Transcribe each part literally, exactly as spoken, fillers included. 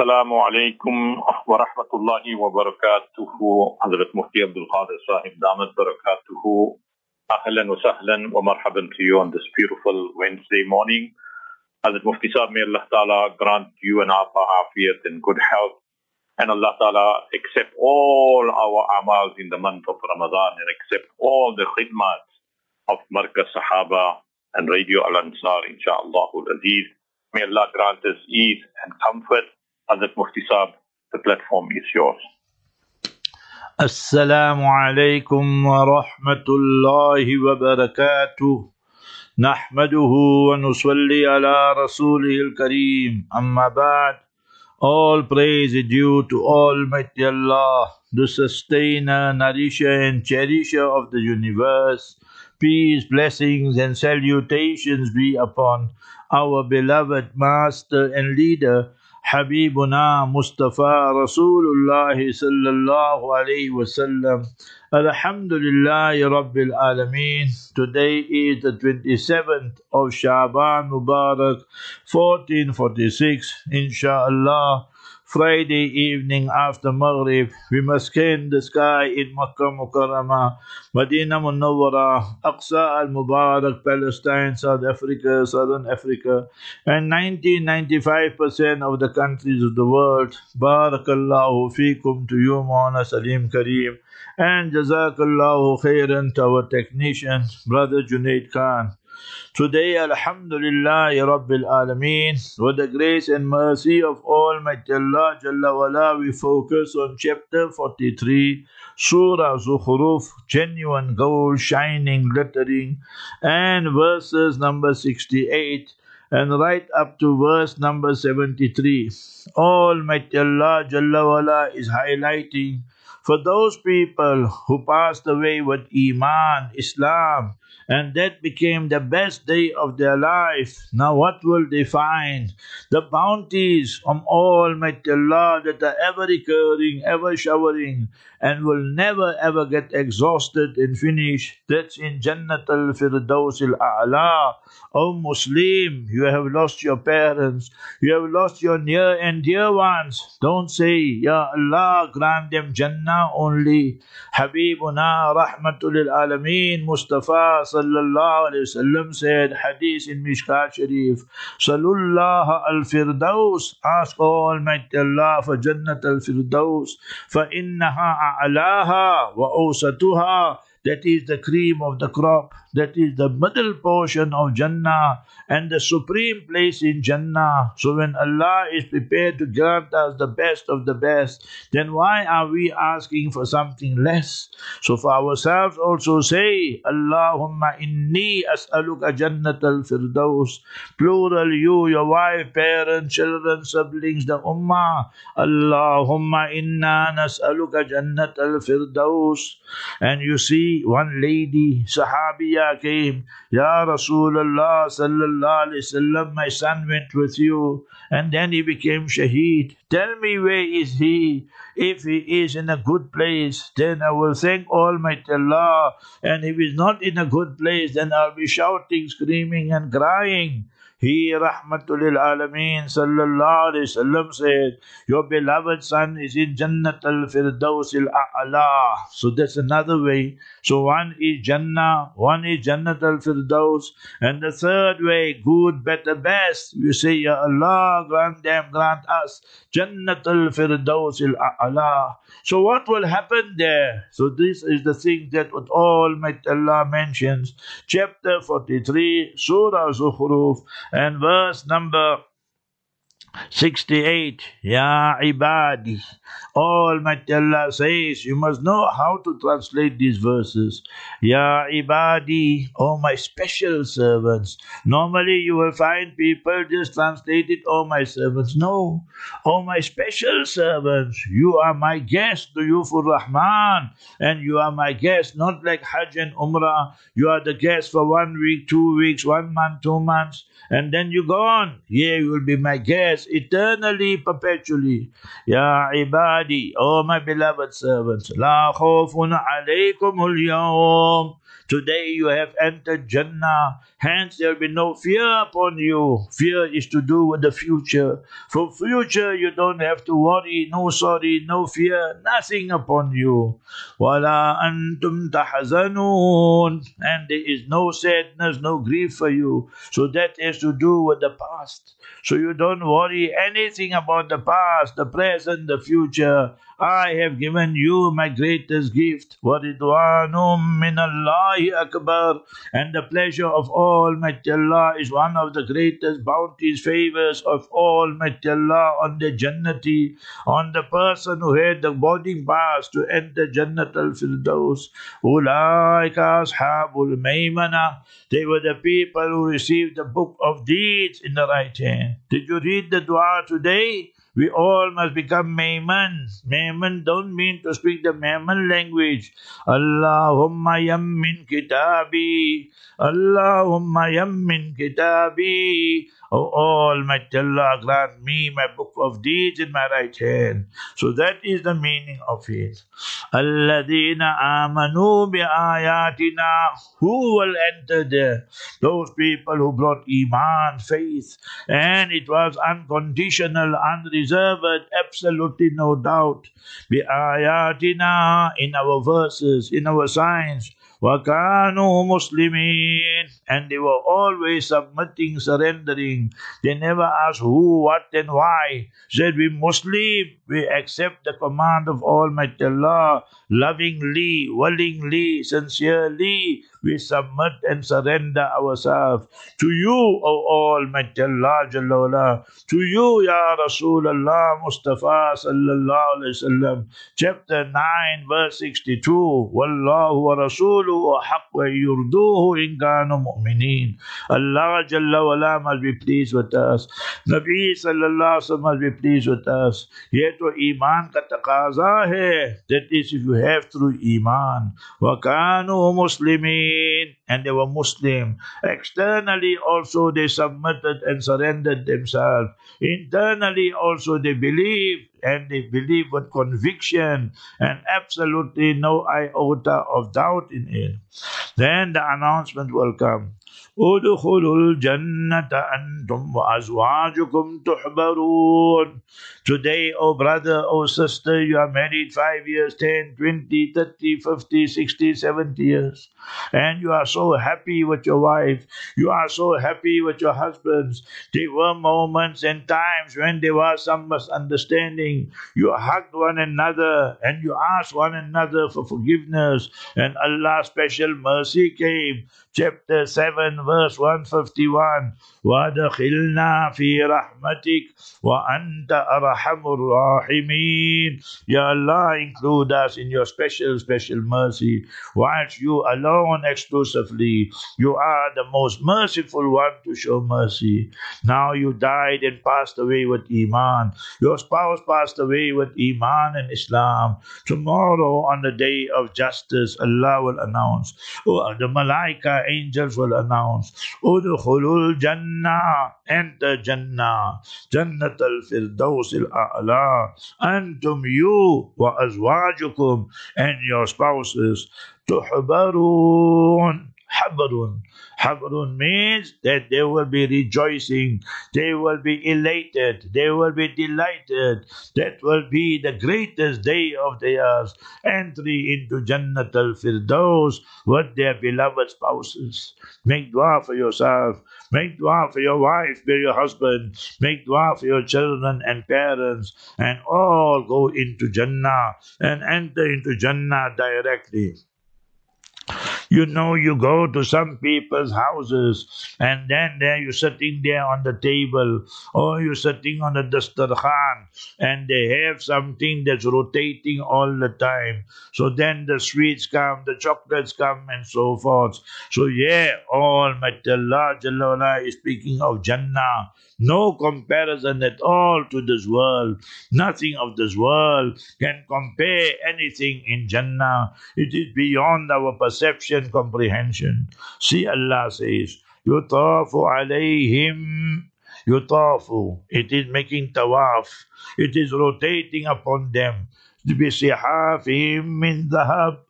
Assalamu alaikum wa rahmatullahi wa barakatuhu. Hazrat Mufti Abdul Qadir Sahib Damat Barakatuhu. Ahlan wa sahlan wa marhaban to you on this beautiful Wednesday morning. Hazrat Mufti Sahib, may Allah Ta'ala grant you and our afiyat and good health. And Allah Ta'ala accept all our amals in the month of Ramadan and accept all the khidmat of Markaz Sahaba and Radio Al-Ansar, inshaAllah al-Aziz. May Allah grant us ease and comfort. Hazrat Mufti Sahib, the platform is yours. Assalamu alaikum wa rahmatullahi wa barakatuh. Nahmaduhu wa nusalli ala rasulihil kareem. Amma ba'd. All praise is due to Almighty Allah, the sustainer, nourisher and cherisher of the universe. Peace, blessings and salutations be upon our beloved master and leader, Habibuna Mustafa Rasulullah sallallahu alayhi wasallam. Alhamdulillahi Rabbil Alameen. Today is the twenty-seventh of Sha'ban Mubarak, fourteen forty-six, Insha'Allah. Friday evening after Maghrib, we must scan the sky in Makkah Mukarramah, Medina Munawwara, Aqsa al-Mubarak, Palestine, South Africa, Southern Africa, and ninety to ninety-five percent of the countries of the world. Barakallahu feekum to you, Maulana Salim Kareem, and Jazakallahu khairan to our technician, Brother Junaid Khan. Today, Alhamdulillah Rabbil Alameen, with the grace and mercy of Almighty Allah Jalla wala, we focus on chapter forty-three, Surah Zukhruf, genuine gold, shining, glittering, and verses number sixty-eight, and right up to verse number seventy-three. Almighty Allah Jalla wala is highlighting for those people who passed away with Iman, Islam, and that became the best day of their life. Now what will they find? The bounties from Almighty Allah that are ever recurring, ever showering, and will never ever get exhausted and finished. That's in Jannat al-Firdaus al-A'la. O Muslim, you have lost your parents, you have lost your near and dear ones. Don't say, Ya Allah, grant them Jannah only. Habibuna Rahmatul Alameen Mustafa Sallallahu Alaihi Wasallam said, Hadith in Mishkat Sharif, Salullah al-Firdaus, ask Almighty Allah for Jannat al-Firdaus, fa innaha a'laha wa awsatuha. That is the cream of the crop, that is the middle portion of Jannah and the supreme place in Jannah. So when Allah is prepared to grant us the best of the best, then why are we asking for something less? So for ourselves also say, Allahumma inni as'aluka Jannat al-Firdaus. Plural, you, your wife, parents, children, siblings, the ummah. Allahumma inna nas'aluka Jannat al-Firdaus. And you see, one lady, Sahabiya, came, Ya Rasulullah sallallahu alayhi wasallam, my son went with you, and then he became shaheed. Tell me, where is he? If he is in a good place, then I will thank Almighty Allah, and if he is not in a good place, then I'll be shouting, screaming and crying. He, Rahmatul Alameen sallallahu alayhi wasallam, said, your beloved son is in Jannat al-Firdaus al-A'la. So that's another way. So one is Jannah, one is Jannat al-Firdaus, and the third way, good, better, best. You say, Ya Allah, grant them, grant us Jannat al-Firdaus al-A'la. So what will happen there? So this is the thing that what Almighty Allah mentions. Chapter forty-three, Surah Zukhruf, and verse number sixty-eight. Ya ibadi. Almighty Allah says, you must know how to translate these verses. Ya ibadi, oh my special servants. Normally you will find people just translate it, oh my servants. No, oh my special servants. You are my guest, Duyufur Rahman, and you are my guest, not like Hajj and Umrah. You are the guest for one week, two weeks, one month, two months, and then you go on. Yeah, you will be my guest eternally, perpetually. Ya ibadi, oh my beloved servants, la khawfun alaykumul yawm. Today you have entered Jannah. Hence there will be no fear upon you. Fear is to do with the future. For future you don't have to worry, no sorry, no fear, nothing upon you. وَلَا أَنْتُمْ تَحْزَنُونَ. And there is no sadness, no grief for you. So that has to do with the past. So you don't worry anything about the past, the present, the future. I have given you my greatest gift. وَرِضْوَانٌ مِّنَ اللَّهِ أَكْبَرُ. And the pleasure of Almighty Allah is one of the greatest bounties, favors of Almighty Allah on the Jannati, on the person who had the boarding pass to enter Jannat al-Firdaus. أُولَٰئِكَ أَصْحَابُ الْمَيْمَنَةِ. They were the people who received the book of deeds in the right hand. Did you read the dua today? We all must become Mayman. Mayman don't mean to speak the Mayman language. Allahumma yammin kitabi. Allahumma yammin kitabi. O Almighty Allah, grant me my book of deeds in my right hand. So that is the meaning of it. Alladhina amanu bi ayatina. Who will enter there? Those people who brought Iman, faith, and it was unconditional, unreserved, absolutely no doubt. Bi ayatina, in our verses, in our signs. وَكَانُوا مُسْلِمِينَ. And they were always submitting, surrendering. They never asked who, what and why. Said, we Muslim, we accept the command of Almighty Allah, lovingly, willingly, sincerely. We submit and surrender ourselves to you, O Almighty Allah Jalla wala. To you, Ya Rasulullah Mustafa Sallallahu Alaihi Wasallam. Chapter nine, verse sixty-two. Wallahu wa rasuluhu haqq wa yurduhu in kanu mu'mineen. Allah Jalla wala must be pleased with us. Nabi Sallallahu Alaihi Wasallam must be pleased with us. Yet to Iman ka taqaza hai. That is if you have through Iman. Wa kanu muslimin. And they were Muslim. Externally also they submitted and surrendered themselves. Internally also they believed, and they believe with conviction and absolutely no iota of doubt in it. Then the announcement will come. Udkhulul jannata antum wa azwajukum tuhbarun. Today, oh brother, oh sister, you are married five years, ten, twenty, thirty, fifty, sixty, seventy years. And you are so happy with your wife. You are so happy with your husbands. There were moments and times when there was some misunderstanding. You hugged one another and you asked one another for forgiveness. And Allah's special mercy came. Chapter seven, verse one fifty-one. وَأَدْخِلْنَا فِي رَحْمَتِكَ وَأَنْتَ أَرْحَمُ الرَّاحِمِينَ. Ya Allah, include us in your special, special mercy. Whilst you alone exclusively, you are the most merciful one to show mercy. Now you died and passed away with Iman. Your spouse passed away with Iman and Islam. Tomorrow on the day of justice, Allah will announce, oh, the Malaika, angels will announce, Udkhulul Jannah, enter Jannah, Jannat al-Firdaus al-A'la, Antum you wa azwajukum, and your spouses, Tuhbarun. Habrun. Habrun means that they will be rejoicing, they will be elated, they will be delighted. That will be the greatest day of theirs. Entry into Jannat al-Firdaus with their beloved spouses. Make dua for yourself. Make dua for your wife, for your husband. Make dua for your children and parents. And all go into Jannah and enter into Jannah directly. You know, you go to some people's houses and then there you're sitting there on the table or you're sitting on the dastarkhan and they have something that's rotating all the time. So then the sweets come, the chocolates come and so forth. So yeah, Almighty Allah Jalla wala is speaking of Jannah. No comparison at all to this world. Nothing of this world can compare anything in Jannah. It is beyond our perception, comprehension. See, Allah says, يُطَافُ عَلَيْهِمْ يُطَافُ. It is making tawaf. It is rotating upon them. بِصِحَافِهِمْ مِنْ ذَهَبٍ.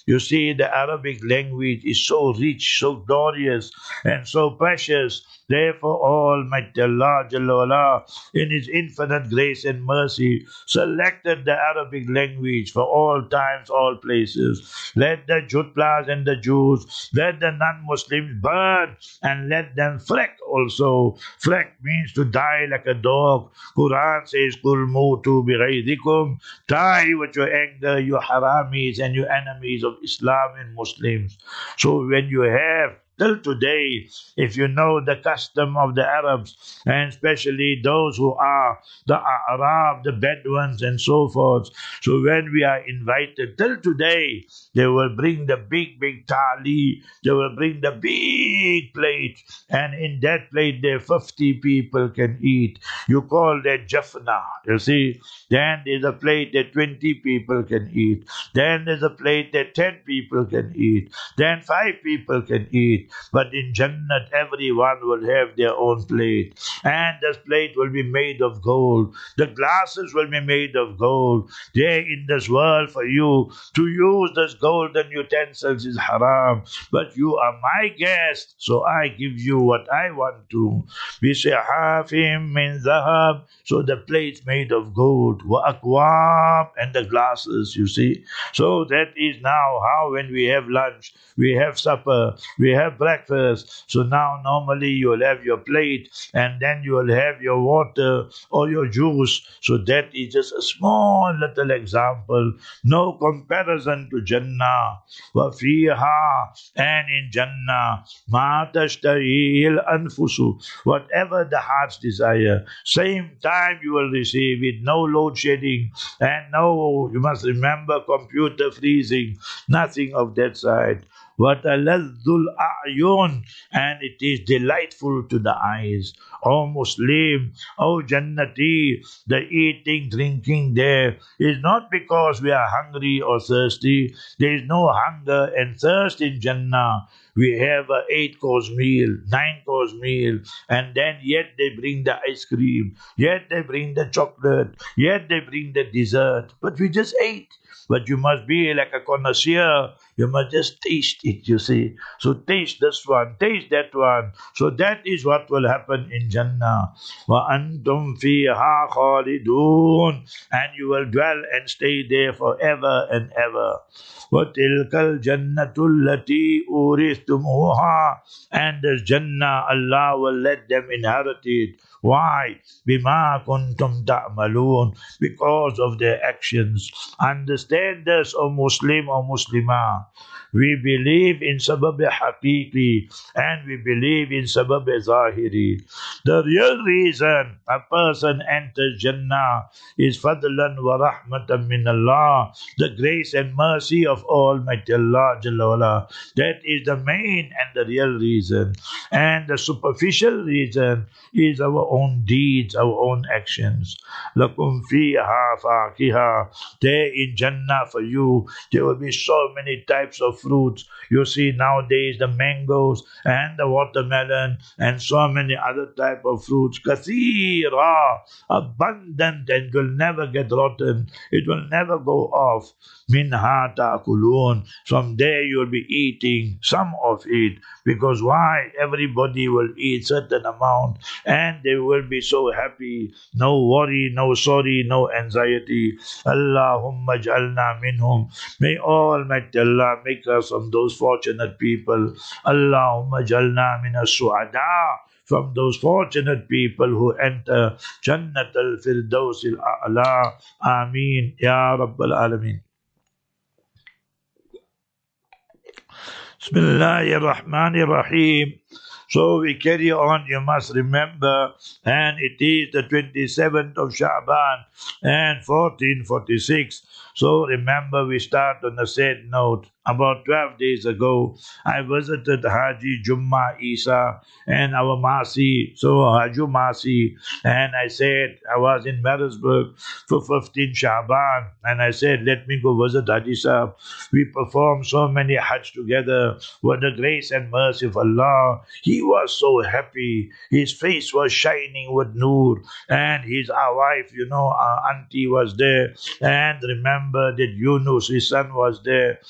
You see, the Arabic language is so rich, so glorious, and so precious. Therefore, Almighty Allah Jalla wala, in His infinite grace and mercy, selected the Arabic language for all times, all places. Let the Jutlas and the Jews, let the non-Muslims burn, and let them freck also. Freck means to die like a dog. Quran says, Kul mutu bighaydikum, die with your anger, your haramis and your enemies of Islam and Muslims. So when you have till today, if you know the custom of the Arabs, and especially those who are the Arab, the Bedouins, and so forth, so when we are invited till today, they will bring the big, big thali, they will bring the big plate, and in that plate there fifty people can eat. You call that jafna, you see. Then there's a plate that twenty people can eat. Then there's a plate that ten people can eat. Then five people can eat. But in Jannat, everyone will have their own plate. And this plate will be made of gold. The glasses will be made of gold. There in this world for you to use this golden utensils is haram. But you are my guest, so I give you what I want to. Bisihafim min zahab. So the plates made of gold. Wa akwab, and the glasses, you see. So that is now how when we have lunch, we have supper, we have breakfast. So now normally you will have your plate and then you will have your water or your juice. So that is just a small little example. No comparison to Jannah. وَفِيهَا, and in Jannah, مَا تَشْتَهِيهِ الْأَنفُسُ, whatever the hearts desire. Same time you will receive it. No load shedding and no, you must remember, computer freezing. Nothing of that side. وَتَلَذُّ الْأَعْيُنِ, and it is delightful to the eyes. O Muslim, O Jannati, the eating, drinking there is not because we are hungry or thirsty. There is no hunger and thirst in Jannah. We have a eight-course meal, nine-course meal, and then yet they bring the ice cream, yet they bring the chocolate, yet they bring the dessert. But we just ate. But you must be like a connoisseur. You must just taste it, you see. So taste this one, taste that one. So that is what will happen in Jannah. وَأَنْتُمْ فِيهَا خَالِدُونَ, and you will dwell and stay there forever and ever. وَتِلْكَ الْجَنَّةُ الَّتِي أُورِثْتُمُوهَا, and this Jannah, Allah will let them inherit it. Why? بِمَا كُنْتُمْ تَعْمَلُونَ, because of their actions. Understand this, O Muslim, O Muslimah. We believe in sabab haqiqi and we believe in sabab zahiri. The real reason a person enters Jannah is fadlan wa rahmatan min Allah, the grace and mercy of Almighty Allah Jalla wala. That is the main and the real reason. And the superficial reason is our own deeds, our own actions. Lakum fiha faqiha. There in Jannah for you, there will be so many types of fruits. You see nowadays the mangoes and the watermelon and so many other type of fruits. Kathira, abundant, and will never get rotten. It will never go off. Minha ta'kulun. From there you will be eating some of it. Because why? Everybody will eat certain amount and they will be so happy. No worry, no sorry, no anxiety. Allahumma jalna minhum. May Almighty Allah make us from those fortunate people. Allahumma jalna min as-su'ada, from those fortunate people who enter Jannat al-Firdaus al-A'la. Ameen. Ya Rabbal Alameen. Bismillahir Rahmanir Rahim. So we carry on, you must remember, and it is the twenty-seventh of Sha'ban and fourteen forty-six. So remember, we start on a sad note. About twelve days ago, I visited Haji Jumma Isa and our Masi, so Haju Masi, and I said, I was in Marisburg for fifteen Sha'ban, and I said, let me go visit Haji Sahib. We performed so many Hajj together with the grace and mercy of Allah. He was so happy. His face was shining with Noor, and his our wife, you know, our auntie was there, and remember that Yunus, his son, was there, and I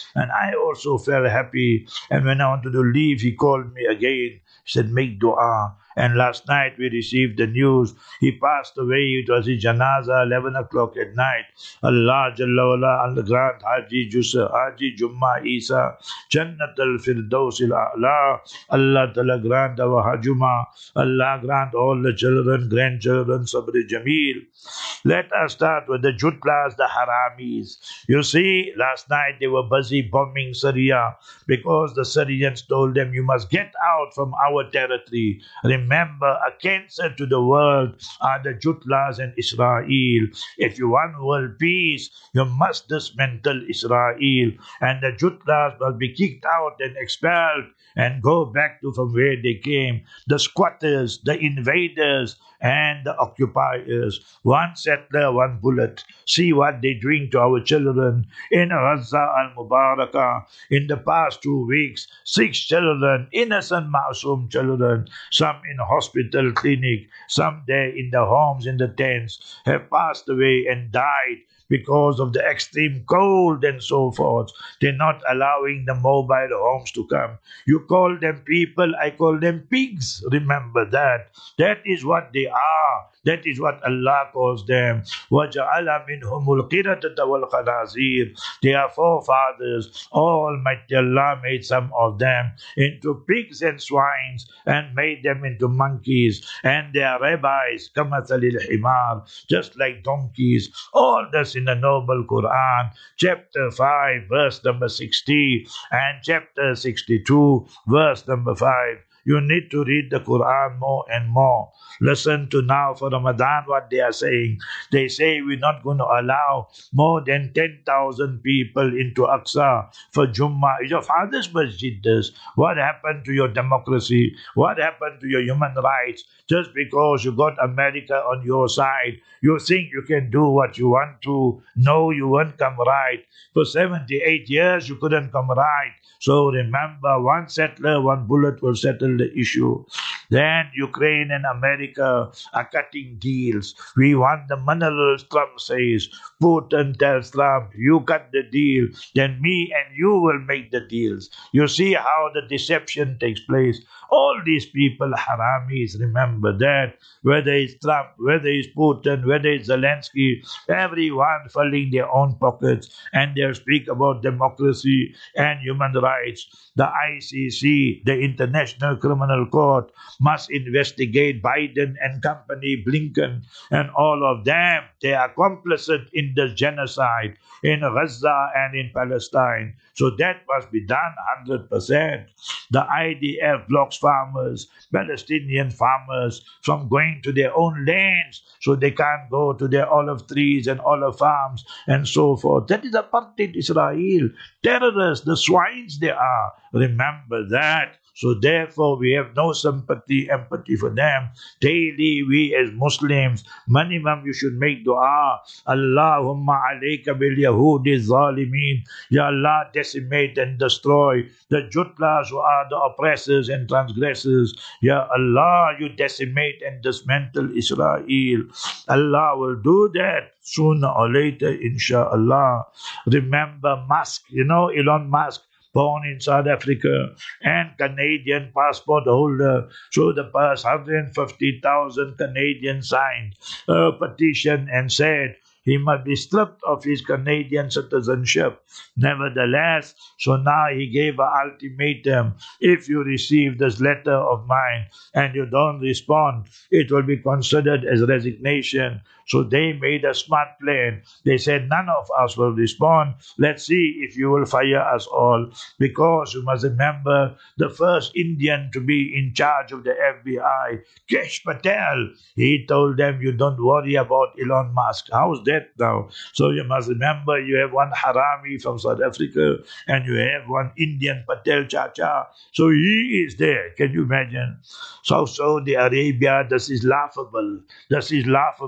I also felt happy. And when I wanted to leave, he called me again. He said, make dua. And last night we received the news. He passed away. It was his janaza, eleven o'clock at night. Allah Jalla wala, Allah grant Haji Jusa, Haji Jumma Isa, Jannat al-Firdaus al-A'la. Allah Ta'ala grant our Hajuma. Allah grant all the children, grandchildren, Sabri Jameel. Let us start with the Jutlas, the Haramis. You see, last night they were busy bombing Syria because the Syrians told them, you must get out from our territory. Remember, a cancer to the world are the Jutlas and Israel. If you want world peace, you must dismantle Israel. And the Jutlas must be kicked out and expelled and go back to from where they came. The squatters, the invaders, and the occupiers. One settler, one bullet. See what they're doing to our children. In Gaza al-Mubarakah, in the past two weeks, six children, innocent Masoom children, some in a hospital clinic, some there in the homes, in the tents, have passed away and died because of the extreme cold and so forth. They're not allowing the mobile homes to come. You call them people, I call them pigs. Remember that. That is what they are. That is what Allah calls them. وَجَعَلَ مِنْهُمُ الْقِرَةَ وَالْخَنَازِيرَ. They are forefathers. Almighty Allah made some of them into pigs and swines and made them into monkeys. And they are rabbis, كَمَثَلِ الْحِمَارِ, just like donkeys. All this in the Noble Quran, chapter five, verse number sixty, and chapter sixty-two, verse number five. You need to read the Quran more and more. Listen to now for Ramadan what they are saying. They say we're not going to allow more than ten thousand people into Aqsa for Jummah. Is your father's masjid this? What happened to your democracy? What happened to your human rights? Just because you got America on your side, you think you can do what you want to. No, you won't come right. For seventy-eight years, you couldn't come right. So remember, one settler, one bullet will settle the issue. Then Ukraine and America are cutting deals. We want the minerals, Trump says. Putin tells Trump, you cut the deal, then me and you will make the deals. You see how the deception takes place. All these people, haramis, remember that. Whether it's Trump, whether it's Putin, whether it's Zelensky, everyone filling their own pockets. And they speak about democracy and human rights. The I C C, the International Criminal Court, must investigate Biden and company, Blinken, and all of them. They are complicit in the genocide in Gaza and in Palestine. So that must be done one hundred percent. The I D F blocks farmers, Palestinian farmers, from going to their own lands, so they can't go to their olive trees and olive farms and so forth. That is apartheid Israel. Terrorists, the swines they are. Remember that. So therefore, we have no sympathy, empathy for them. Daily, we as Muslims, minimum you should make dua. Allahumma alayka bil yahudi zalimin. Ya Allah, decimate and destroy the jutlas who are the oppressors and transgressors. Ya Allah, you decimate and dismantle Israel. Allah will do that sooner or later, inshallah. Remember Musk, you know, Elon Musk, born in South Africa and Canadian passport holder. So the past one hundred fifty thousand Canadians signed a petition and said he must be stripped of his Canadian citizenship. Nevertheless, so now he gave an ultimatum. If you receive this letter of mine and you don't respond, it will be considered as resignation. So they made a smart plan. They said, none of us will respond. Let's see if you will fire us all. Because you must remember, the first Indian to be in charge of the F B I, Kesh Patel, he told them, you don't worry about Elon Musk. How's that now? So you must remember, you have one Harami from South Africa and you have one Indian Patel Chacha. So he is there. Can you imagine? So Saudi Arabia, this is laughable. This is laughable.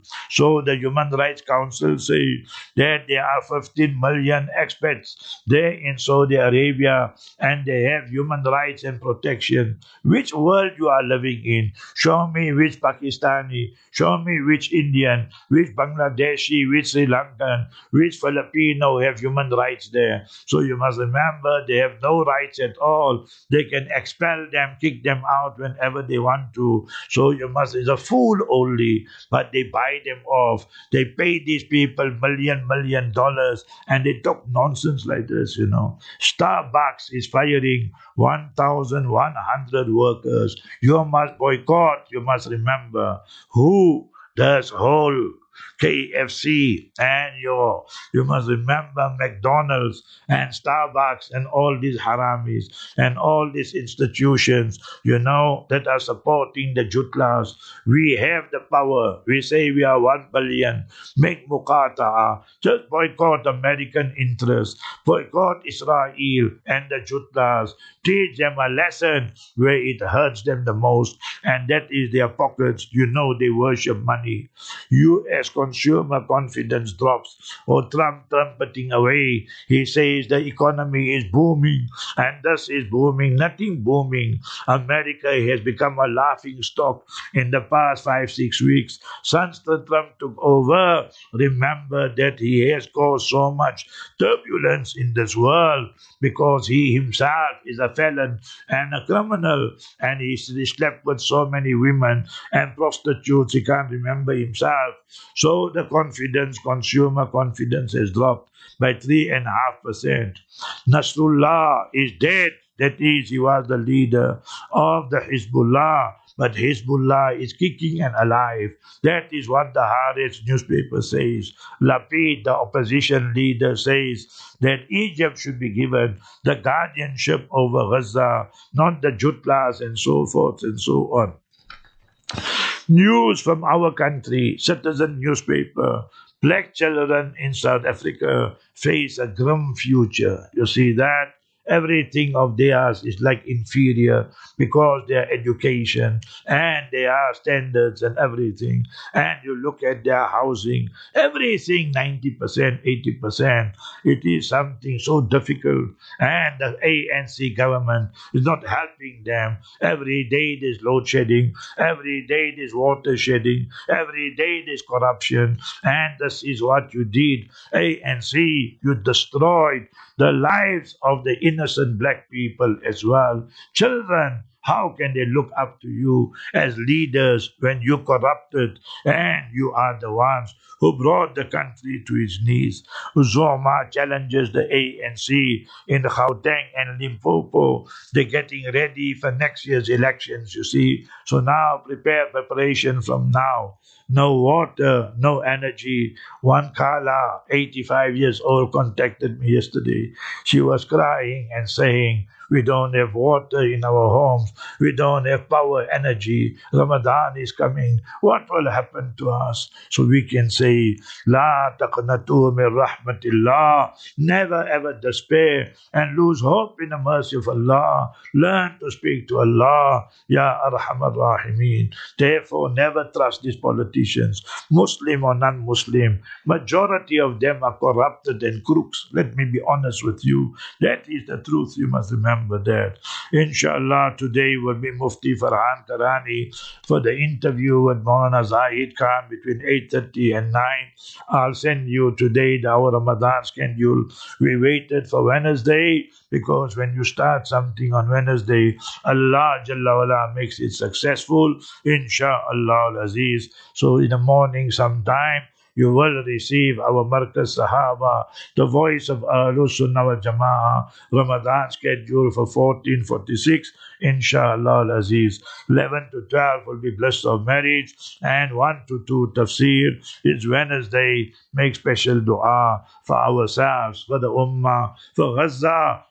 So the Human Rights Council say that there are fifteen million expats there in Saudi Arabia and they have human rights and protection. Which world you are living in? Show me which Pakistani, show me which Indian, which Bangladeshi, which Sri Lankan, which Filipino have human rights there. So you must remember they have no rights at all. They can expel them, kick them out whenever they want to. So you must, it's a fool only, but they buy them off. They pay these people million, million dollars and they talk nonsense like this, you know. Starbucks is firing one thousand one hundred workers. You must boycott, you must remember. Who does whole K F C and your, you must remember McDonald's and Starbucks and all these haramis and all these institutions, you know, that are supporting the Jutlas. We have the power. We say we are one billion. Make muqata'a. Just boycott American interests. Boycott Israel and the Jutlas. Teach them a lesson where it hurts them the most, and that is their pockets. You know they worship money. U S consumer confidence drops. Or Trump trumpeting away. He says the economy is booming, and this is booming. Nothing booming. America has become a laughing stock in the past five, six weeks. Since the Trump took over, remember that he has caused so much turbulence in this world because he himself is a felon and a criminal, and he slept with so many women and prostitutes he can't remember himself. So the confidence, consumer confidence has dropped by three and a half percent. Nasrullah is dead. That is, he was the leader of the Hezbollah, but Hezbollah is kicking and alive. That is what the Haaretz newspaper says. Lapid, the opposition leader, says that Egypt should be given the guardianship over Gaza, not the Jutlas and so forth and so on. News from our country, Citizen newspaper. Black children in South Africa face a grim future. You see that? Everything of theirs is like inferior because their education and their standards and everything. And you look at their housing, everything ninety percent, eighty percent. It is something so difficult. And the A N C government is not helping them. Every day there's load shedding. Every day there's water shedding. Every day there's corruption. And this is what you did. A N C, you destroyed the lives of the innocent black people as well. Children, how can they look up to you as leaders when you corrupted and you are the ones who brought the country to its knees? Zuma challenges the A N C in Gauteng and Limpopo. They're getting ready for next year's elections, you see. So now prepare preparation from now. No water, no energy. One Kala, eighty-five years old, contacted me yesterday. She was crying and saying, we don't have water in our homes. We don't have power, energy. Ramadan is coming. What will happen to us? So we can say, La taqnatu min rahmatillah. Never ever despair and lose hope in the mercy of Allah. Learn to speak to Allah. Ya Arhamar Rahimeen. Therefore, never trust these politicians, Muslim or non-Muslim. Majority of them are corrupted and crooks. Let me be honest with you. That is the truth. You must remember that. Inshallah, today will be Mufti Farhan Karani for the interview with Maulana Zahid Khan between eight thirty and nine. I'll send you today the our Ramadan schedule. We waited for Wednesday because when you start something on Wednesday, Allah Jalla wala makes it successful. Insha'Allah al-Aziz. So in the morning sometime, you will receive our Markaz Sahaba, the voice of Ahlus Sunnah wal Jama'ah, Ramadan schedule for fourteen forty-six, Insha'Allah al-Aziz. eleven to twelve will be bliss of marriage, and one to two tafsir. It's Wednesday. Make special dua for ourselves, for the Ummah, for Gaza,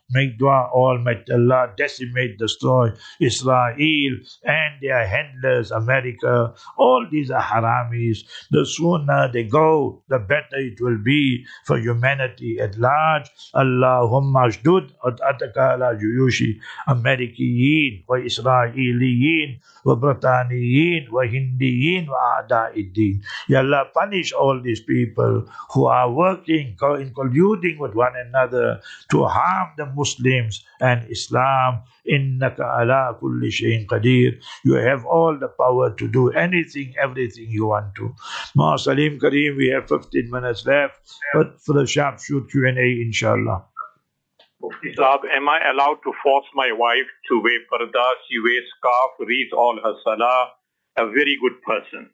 make dua, Almighty Allah decimate, destroy Israel and their handlers, America. All these are haramis. The sooner they go, the better it will be for humanity at large. Allahumma ashdud at'ataka ala juyushi Amerikiyin wa Israeliyin wa Britaniyin wa Hindiyin wa a'da'iddin. Ya Allah, punish all these people who are working, co- in colluding with one another to harm the Muslims and Islam. Innaka ala kulli shayin qadir. You have all the power to do anything, everything you want to. Ma Salim Kareem, we have fifteen minutes left, but for the sharpshoot Q and A, inshallah. Mufti Saab, am I allowed to force my wife to wear parda? She wears scarf, reads all her salah, a very good person.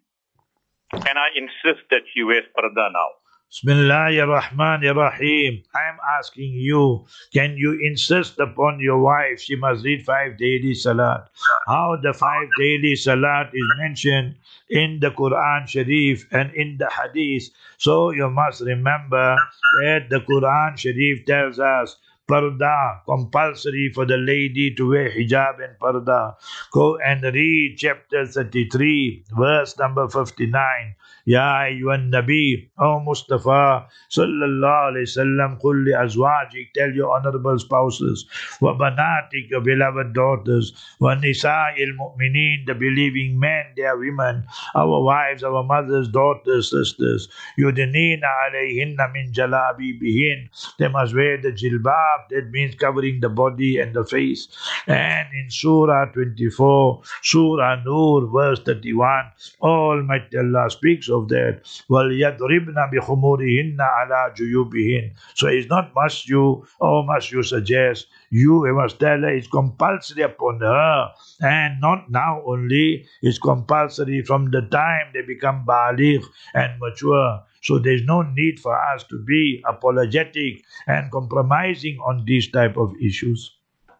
Can I insist that she wears parda now? Bismillahir Rahmanir Rahim. I am asking you, can you insist upon your wife she must read five daily salat? How the five daily salat is mentioned in the Quran Sharif and in the Hadith. So you must remember that the Quran Sharif tells us parda, compulsory for the lady to wear hijab and parda. Go and read chapter thirty-three, verse number fifty-nine. Ya ayyuhan Nabi, O Mustafa, sallallahu alayhi wasallam, qul li azwajik, tell your honorable spouses, wa banatik, your beloved daughters, wa nisa'il mu'mineen, the believing men, their women, our wives, our mothers, daughters, sisters, yudnina alayhinna min jalabibihin, they must wear the jilbab, that means covering the body and the face. And in Surah twenty-four, Surah Nur, verse thirty-one, Almighty Allah speaks of that. وَلْيَضْرِبْنَ بِخُمُورِهِنَّ عَلَى جُيُوبِهِنَّ. So it's not must you, or must you suggest, you must tell her it's compulsory upon her, and not now only, it's compulsory from the time they become baligh and mature. So there's no need for us to be apologetic and compromising on these type of issues.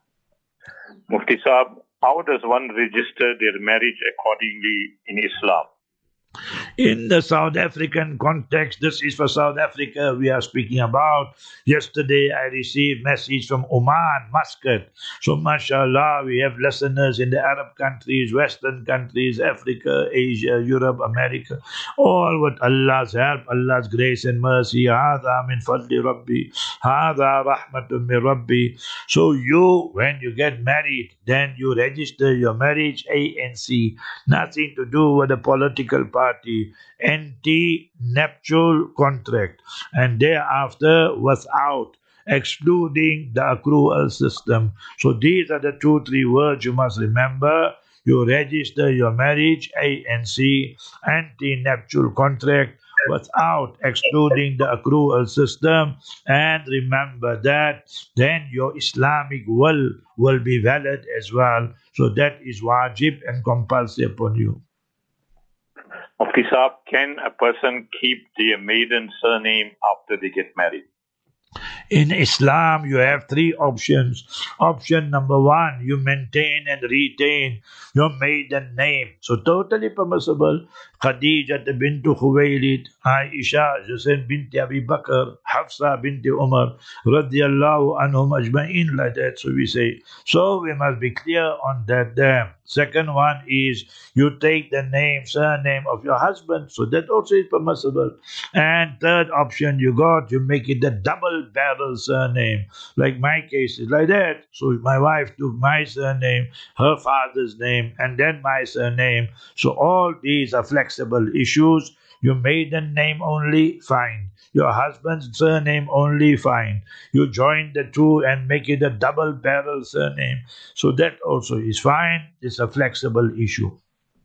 Mufti Saab, how does one register their marriage accordingly in Islam? In the South African context, this is for South Africa we are speaking about. Yesterday I received message from Oman, Muscat. So mashallah, we have listeners in the Arab countries, Western countries, Africa, Asia, Europe, America. All with Allah's help, Allah's grace and mercy. Hada min fadli Rabbi. Hada rahmatun min Rabbi. So you, when you get married, then you register your marriage, A N C. Nothing to do with the political party. Anti-nuptial contract, and thereafter without, excluding the accrual system. So these are the two, three words you must remember. You register your marriage, A N C, anti-nuptial contract, without excluding the accrual system, and remember that then your Islamic will will be valid as well. So that is wajib and compulsory upon you. Mufti Saab, can a person keep their maiden surname after they get married? In Islam, you have three options. Option number one, you maintain and retain your maiden name. So totally permissible. Khadija bint Khuwaylid, Aisha, Hussein bint Abi Bakr, Hafsa bint Umar, radiyallahu anhum ajma'in, like that. So we say. So we must be clear on that there. Second one is you take the name, surname of your husband. So that also is permissible. And third option you got, you make it the double barrel surname. Like my case is like that. So my wife took my surname, her father's name, and then my surname. So all these are flexible issues. Your maiden name only, fine. Your husband's surname only, fine. You join the two and make it a double barrel surname. So that also is fine. It's a flexible issue.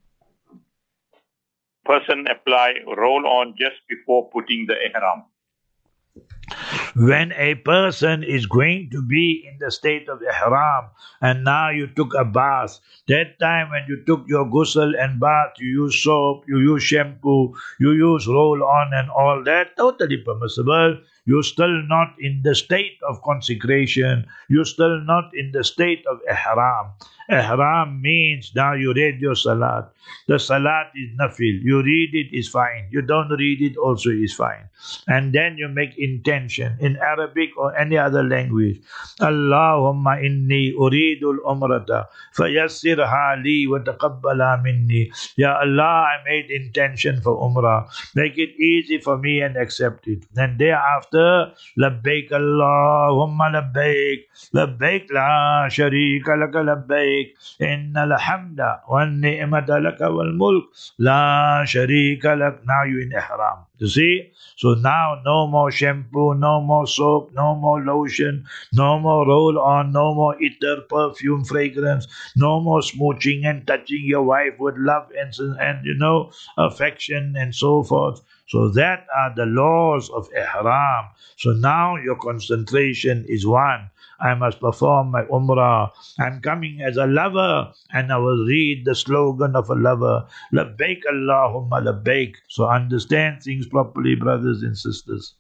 Person apply roll on just before putting the ihram. When a person is going to be in the state of ihram and now you took a bath, that time when you took your ghusl and bath, you use soap, you use shampoo, you use roll on and all that, totally permissible. you're still not in the state of consecration, you're still not in the state of ihram. Ihram means now you read your salat. The salat is nafil. You read it is fine. You don't read it also is fine. And then you make intention in Arabic or any other language. Allahumma inni uridul umrata fayassirha li wa taqabbala minni. Ya Allah, I made intention for umrah. Make it easy for me and accept it. And thereafter, labbaik Allahumma labbaik. Labbaik la sharika laka labbaik. Inna alhamda wa ni'mata laka wal mulk la sharika lak. Now you in ihram. You see? So now no more shampoo, no more soap, no more lotion, no more roll on, no more ether, perfume, fragrance, no more smooching and touching your wife with love and, and you know, affection and so forth. So that are the laws of ihram. So now your concentration is one. I must perform my umrah. I'm coming as a lover, and I will read the slogan of a lover. Labbaik Allahumma labbaik. So understand things properly, brothers and sisters.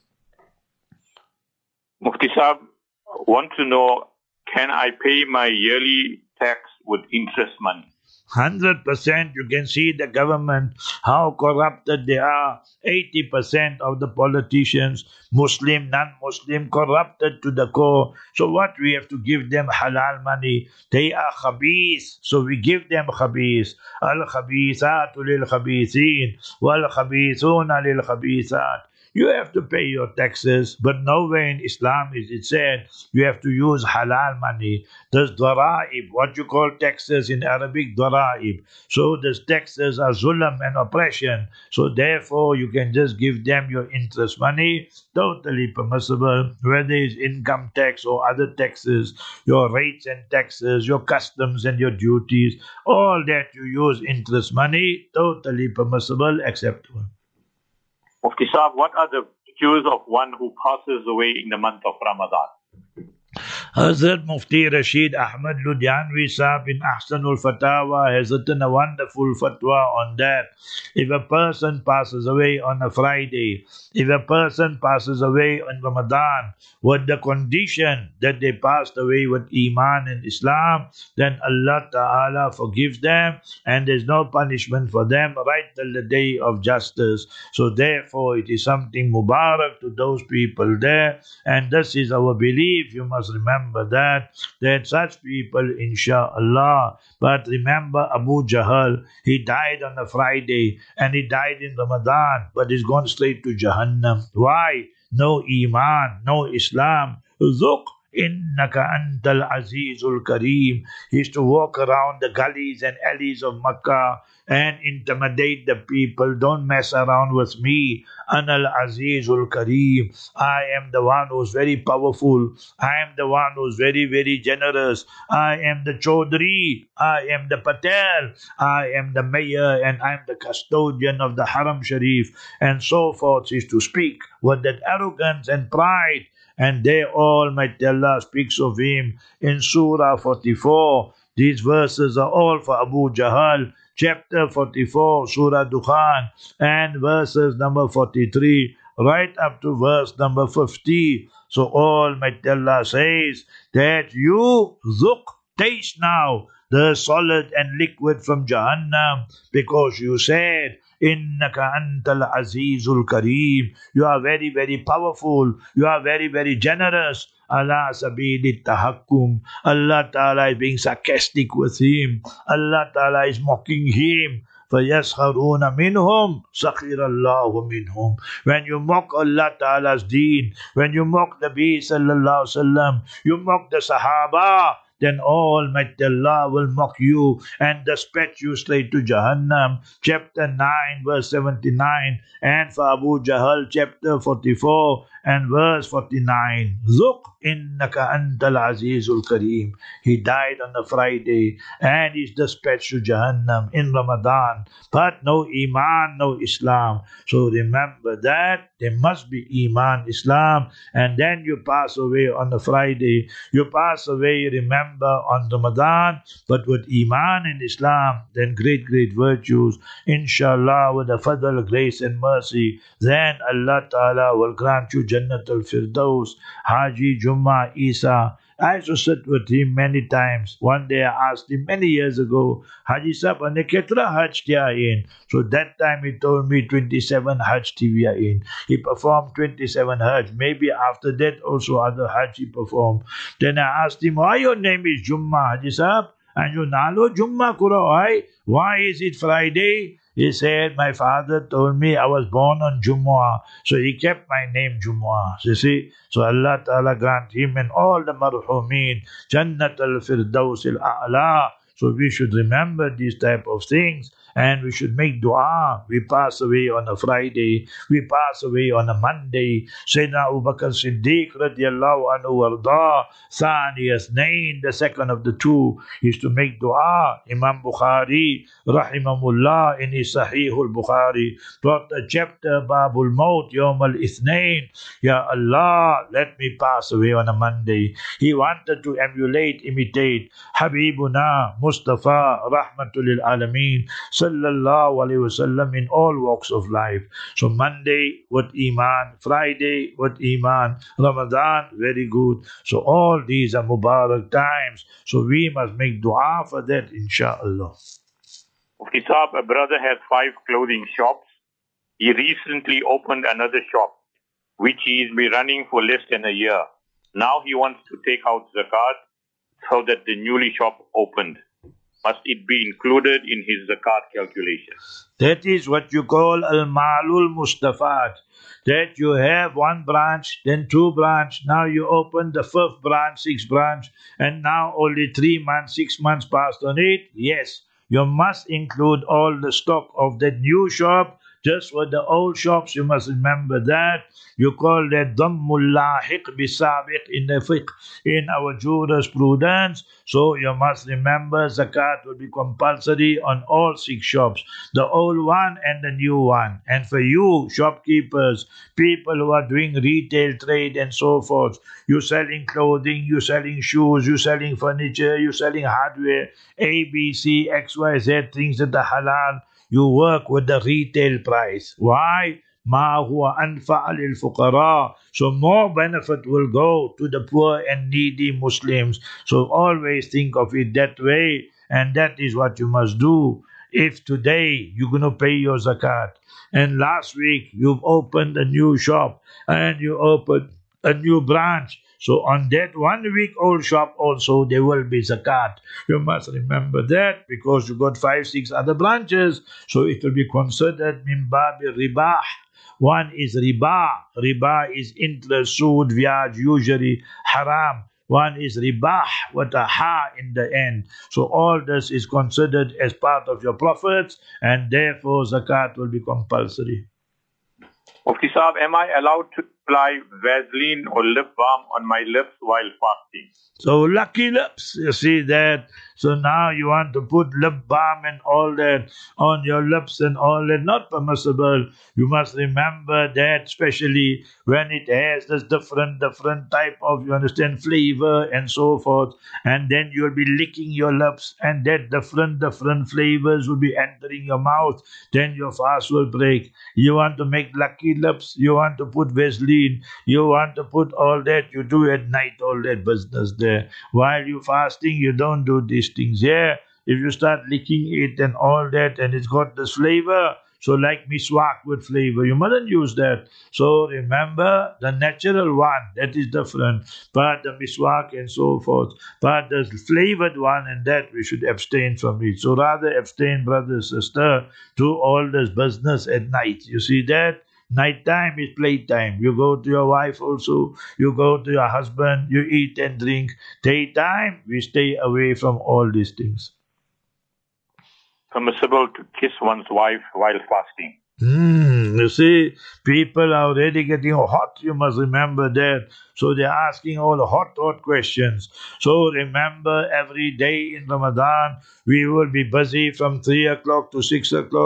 Mufti Saab, want to know, can I pay my yearly tax with interest money? Hundred percent. You can see the government, how corrupted they are. Eighty percent of the politicians, Muslim, non-Muslim, corrupted to the core. So what, we have to give them halal money. They are khabith, so we give them khabith. Al-khabithatu lil-khabithin, wal-khabithuna lil-khabithat. You have to pay your taxes, but nowhere in Islam is it said you have to use halal money. There's dwara'ib, what you call taxes in Arabic, dwara'ib. So these taxes are zulam and oppression. So therefore you can just give them your interest money, totally permissible, whether it's income tax or other taxes, your rates and taxes, your customs and your duties, all that you use interest money, totally permissible, acceptable. Mufti Saab, what are the virtues of one who passes away in the month of Ramadan? Hazrat Mufti Rashid Ahmad Ludhianvi Saab in Ahsanul Fatawa has written a wonderful fatwa on that. If a person passes away on a Friday, if a person passes away on Ramadan with the condition that they passed away with Iman and Islam, then Allah Ta'ala forgives them and there's no punishment for them right till the day of justice. So therefore it is something Mubarak to those people there, and this is our belief. You must remember that, that such people, inshaAllah. But remember Abu Jahl, he died on a Friday and he died in Ramadan, but he's gone straight to Jahannam. Why? No Iman, no Islam. Zuq innaka antal azizul kareem. He used to walk around the gullies and alleys of Makkah and intimidate the people. Don't mess around with me. Anal azizul kareem. I am the one who's very powerful. I am the one who's very, very generous. I am the Chaudhry. I am the Patel. I am the mayor and I am the custodian of the Haram Sharif. And so forth. He used to speak with that arrogance and pride. And there Almighty Allah speaks of him in Surah forty-four. These verses are all for Abu Jahl. Chapter forty-four, Surah Dukhan, and verses number forty-three, right up to verse number fifty. So Almighty Allah says that you, Zuq, taste now the solid and liquid from Jahannam, because you said, Innaka antal azizul kareem. You are very, very powerful. You are very, very generous. Allah sabili tahakkum. Allah Ta'ala is being sarcastic with him. Allah Ta'ala is mocking him. فَيَسْخَرُونَ مِنْهُمْ سَخِرَ اللَّهُ مِنْهُمْ. When you mock Allah Ta'ala's deen, when you mock the Nabi Sallallahu Alaihi Wasallam, you mock the Sahaba, then Almighty Allah will mock you and dispatch you straight to Jahannam. Chapter nine, verse seventy-nine, and for Abu Jahl, chapter forty-four and verse forty-nine. Zuq innaka antal azizul kareem. He died on a Friday and is dispatched to Jahannam in Ramadan. But no Iman, no Islam. So remember that. there must be Iman, Islam, and then you pass away on a Friday. You pass away, remember, on Ramadan, but with Iman and Islam, then great, great virtues, inshallah, with the fadl, grace and mercy, then Allah Ta'ala will grant you Jannat al-Firdaus. Haji Jumma Isa, I used to sit with him many times. One day I asked him many years ago, Haji Sahib, ane kitna Hajj kiya in? So that time he told me twenty-seven Hajj T V in. He performed twenty-seven Hajj. Maybe after that also other Hajj he performed. Then I asked him, why your name is Jumma, Haji Sahib? And you nalo Jumma kuro, why? Why is it Friday? He said, my father told me I was born on Jumu'ah, so he kept my name Jumu'ah. You see, so Allah Ta'ala grant him and all the marhumin Jannat al-Firdaus al-A'la. So we should remember these type of things, and we should make dua. We pass away on a Friday, we pass away on a Monday. Sayyidina Abu Bakr Siddiq radiallahu anhu warda, Thani Asnain, the second of the two, is to make dua. Imam Bukhari rahimahullah in his Sahih al-Bukhari brought a chapter, Babul Maut Yawm al-Ithnain. Ya Allah, let me pass away on a Monday. He wanted to emulate, imitate Habibuna Mustafa Rahmatul lil Alameen Sallallahu Alaihi Wasallam in all walks of life. So Monday with Iman, Friday with Iman, Ramadan, very good. So all these are Mubarak times. So we must make dua for that, inshallah. Mufti Saab, a brother has five clothing shops. He recently opened another shop, which he's been running for less than a year. Now he wants to take out zakat so that the newly shop opened. Must it be included in his zakat calculation? That is what you call al-ma'lul mustafad. That you have one branch, then two branch, now you open the fifth branch, sixth branch, and now only three months, six months passed on it. Yes, you must include all the stock of that new shop. Just for the old shops, you must remember that. You call that Dhammul Lahiq Bisabiq in the fiqh, in our jurisprudence. So you must remember zakat will be compulsory on all six shops, the old one and the new one. And for you, shopkeepers, people who are doing retail trade and so forth, you selling clothing, you selling shoes, you selling furniture, you selling hardware, A, B, C, X, Y, Z, things that are halal. You work with the retail price. Why? Ma huwa anfa' lil fuqara. So more benefit will go to the poor and needy Muslims. So always think of it that way, and that is what you must do. If today you're going to pay your zakat, and last week you've opened a new shop, and you opened a new branch, so on that one week old shop also there will be zakat. You must remember that, because you got five, six other branches, so it will be considered min babi ribah. One is riba. Riba is interest, sood, vyaj, usury, haram. One is ribah with a ha in the end. So all this is considered as part of your profits, and therefore zakat will be compulsory. Mufti Saab, am I allowed to apply Vaseline or lip balm on my lips while fasting? So lucky lips, you see that. So now you want to put lip balm and all that on your lips and all that. Not permissible. You must remember that, especially when it has this different, different type of, you understand, flavor and so forth. And then you'll be licking your lips, and that different, different flavors will be entering your mouth. Then your fast will break. You want to make lucky lips, you want to put Vaseline, you want to put all that, you do at night all that business there. While you fasting, you don't do these things here. If you start licking it and all that, and it's got this flavor, so like miswak with flavor, you mustn't use that. So remember, the natural one, that is different. But the miswak and so forth, but the flavored one, and that we should abstain from it. So rather abstain, brother, sister, to all this business at night. You see that? Night time is playtime. You go to your wife also, you go to your husband, you eat and drink. Daytime, we stay away from all these things. Permissible to kiss one's wife while fasting? Hmm, you see, people are already getting hot, you must remember that. So they're asking all the hot, hot questions. So remember, every day in Ramadan, we will be busy from three o'clock to six o'clock.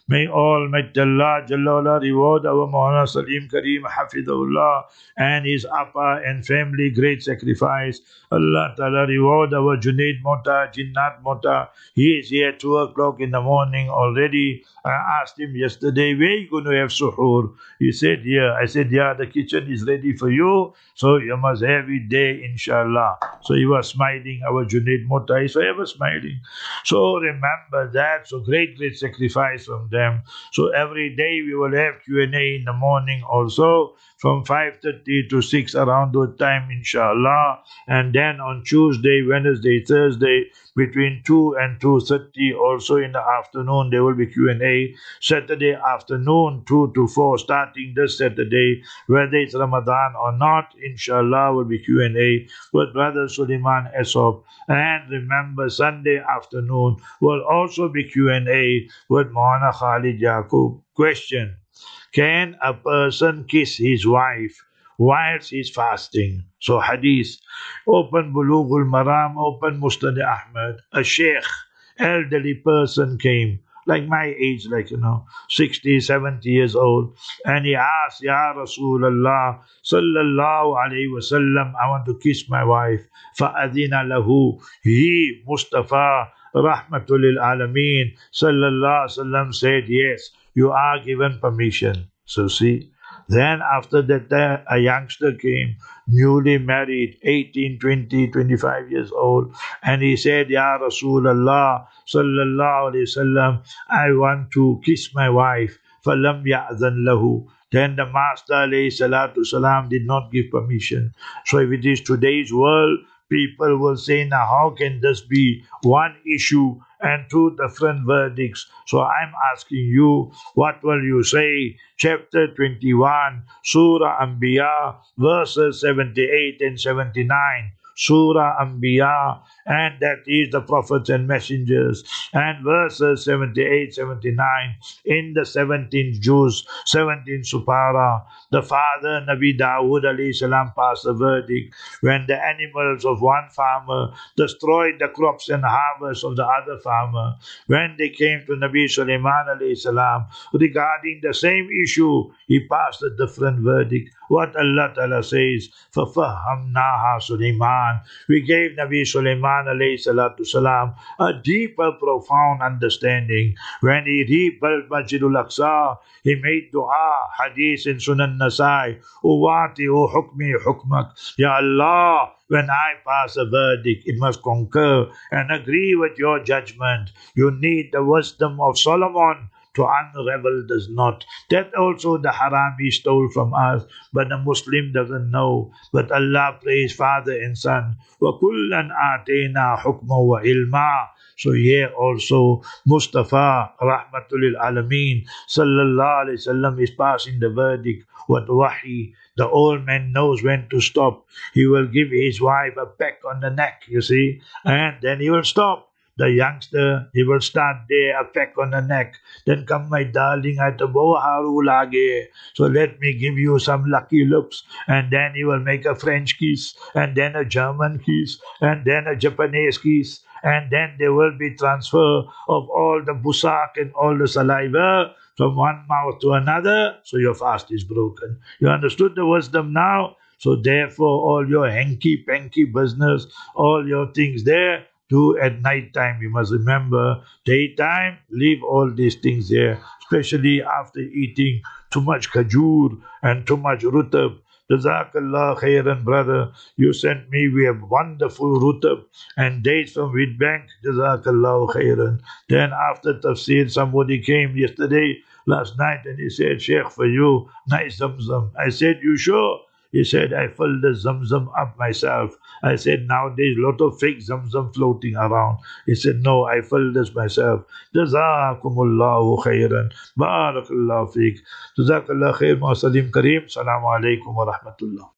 May Almighty Allah Jalla wala reward our Maulana Salim Kareem Hafidhullah and his Appa and family great sacrifice. Allah Ta'ala reward our Junaid Mota, Jinnat Mota. He is here two o'clock in the morning already. I asked him yesterday, where are you going to have suhoor? He said, here. I said, yeah, the kitchen is ready for you, so you must have it there, inshallah. So he was smiling, our Junaid Mota is forever smiling. So remember that, so great, great sacrifice from them. So every day we will have Q and A in the morning also, from five thirty to six around that time, inshallah. And then on Tuesday, Wednesday, Thursday, between two and two thirty also in the afternoon, there will be Q and A. Saturday afternoon, two to four, starting this Saturday, whether it's Ramadan or not, inshallah, will be Q and A with Brother Suleiman Esop. And remember, Sunday afternoon will also be Q and A with Maulana Khalid Yaqub. Question: can a person kiss his wife whilst he's fasting? So hadith, open Bulughul Maram, open Musnad Ahmad. A sheikh, elderly person came, like my age, like, you know, sixty, seventy years old. And he asked, Ya Rasulullah, sallallahu alayhi wasallam, I want to kiss my wife. Fa'adina lahu. He, Mustafa, rahmatul lil alameen, sallallahu alayhi wasallam said, yes, you are given permission. So see, then after that, uh, a youngster came, newly married, eighteen, twenty, twenty-five years old, and he said, Ya Rasulullah, sallallahu alayhi wasallam, I want to kiss my wife. فَلَمْ يَأْذَنْ لَهُ. Then the Master alayhi salatu salam did not give permission. So if it is today's world, people will say, now how can this be one issue and two different verdicts? So I'm asking you, what will you say? Chapter twenty-one, Surah Anbiya, verses seventy-eight and seventy-nine. Surah Anbiya, and that is the prophets and messengers, and verses seventy-eight, seventy-nine, in the seventeenth juz, seventeenth supara, the father Nabi Dawood alayhi salam passed a verdict when the animals of one farmer destroyed the crops and harvest of the other farmer. When they came to Nabi Sulaiman alayhi salam regarding the same issue, he passed a different verdict. What Allah Ta'ala says, فَفَهَّمْنَاهَا Sulaiman. We gave Nabi Sulaiman alayhi salatu salam a deeper, profound understanding. When he rebuilt Masjidul Aqsa, he made dua, hadith in Sunan Nasai, Uwati u hukmi hukmak. Ya Allah, when I pass a verdict, it must concur and agree with your judgment. You need the wisdom of Solomon to unravel this knot. That also the Harami stole from us, but the Muslim doesn't know. But Allah praised father and son. وَكُلًّا آتَيْنَا حُكْمًا وَعِلْمًا. So here also Mustafa Rahmatul Alameen Sallallahu Alaihi Wasallam is passing the verdict with wahi. The old man knows when to stop. He will give his wife a peck on the neck, you see, and then he will stop. The youngster, he will start there, a peck on the neck. Then come, my darling, I to bo haru lage. So let me give you some lucky looks. And then he will make a French kiss, and then a German kiss, and then a Japanese kiss. And then there will be transfer of all the busak and all the saliva from one mouth to another. So your fast is broken. You understood the wisdom now? So therefore, all your hanky-panky business, all your things there, do at night time. You must remember, daytime, leave all these things there, especially after eating too much khajur and too much rutab. Jazakallah khairan, brother. You sent me, we have wonderful rutab and dates from Wheatbank. Jazakallah khairan. Then after tafsir, somebody came yesterday, last night, and he said, Sheikh, for you, nice zamzam. I said, you sure? He said, I filled the zamzam up myself. I said, nowadays, lot of fake zamzam floating around. He said, no, I filled this myself. Jazakumullahu khairan. Barakallahu feek. Jazakallah khair, Salim Kareem. Assalamu alaikum wa rahmatullah.